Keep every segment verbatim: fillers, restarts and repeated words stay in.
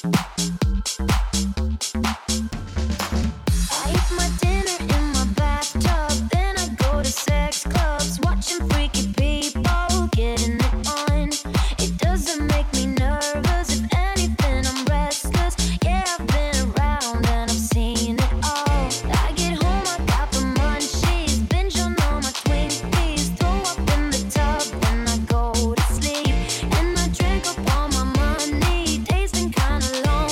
Days been kinda long.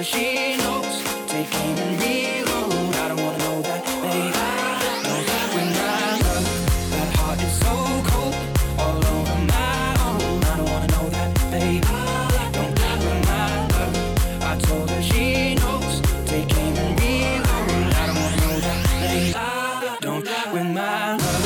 she knows. Take aim and reload. I don't wanna know that, babe. Don't when my love, that heart is so cold, all over my own. I don't wanna know that, babe. Don't when my love, I told her she knows. Take aim and reload. I don't wanna know that, babe. Don't when my love.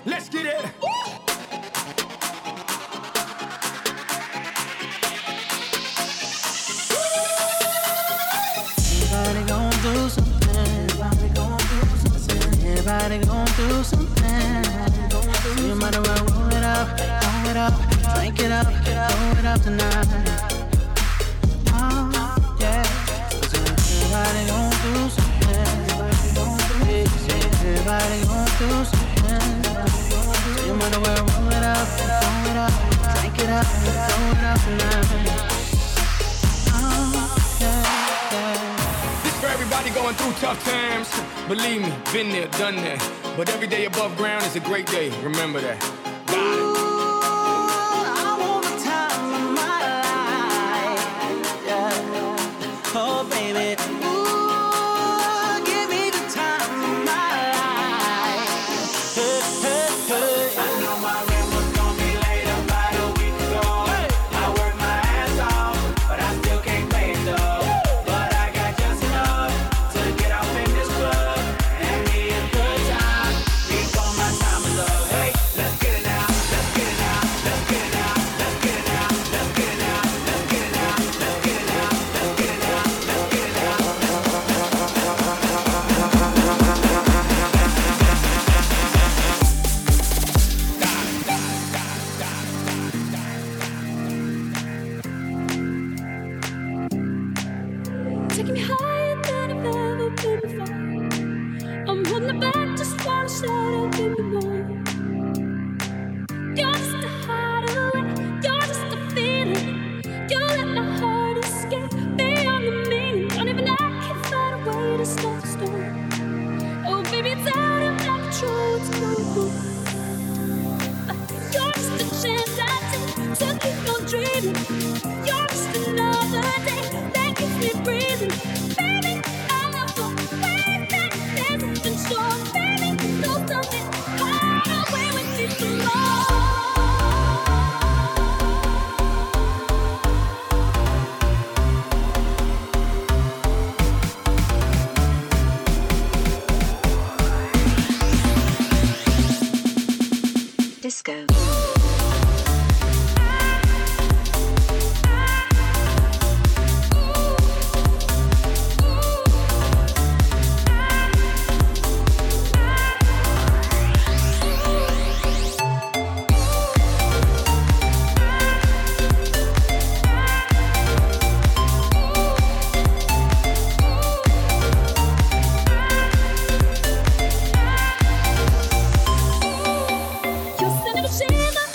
Let's get it. Everybody gon' do something. Everybody gon' do something. Everybody gon' do something. So you might as well roll it up, roll it up, drink it up, roll it up tonight. Oh, yeah. Everybody gon' do something. Everybody gon' do something. So you might as well roll it up, roll it up, drink it up, roll it up tonight. Oh, yeah, yeah. For everybody going through tough times, believe me, been there, done that. But every day above ground is a great day, remember that. Got it. Ooh, I want the time of my life, yeah. Oh, baby. Ooh, give me the time of my life. Hey, hey, hey. I know my rent was gonna be late about a week ago. Hey. I worked my ass off, but I still can't pay it though. But I got just enough to get off in this club and me a good time before my time is up. Hey, let's get it now, let's get it now, let's get it now, let's get it now, let's get it now, let's get it now, let's get it now, let's get it now, let's get it now. Taking me higher than I've ever been before. I'm holding it back, just wanna shout out, give me more. You're just a hideaway, you're just a feeling. You let my heart escape beyond the meaning. Don't even I can find a way to stop the storm. Oh baby, it's out of my control, it's cold. You're just a chance I take to keep on dreaming. You're just another day that keeps me breathing. Baby, I love the way that there's nothing strong. Baby, no something hide away with me some more. Disco. You're sending a shiver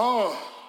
Uh.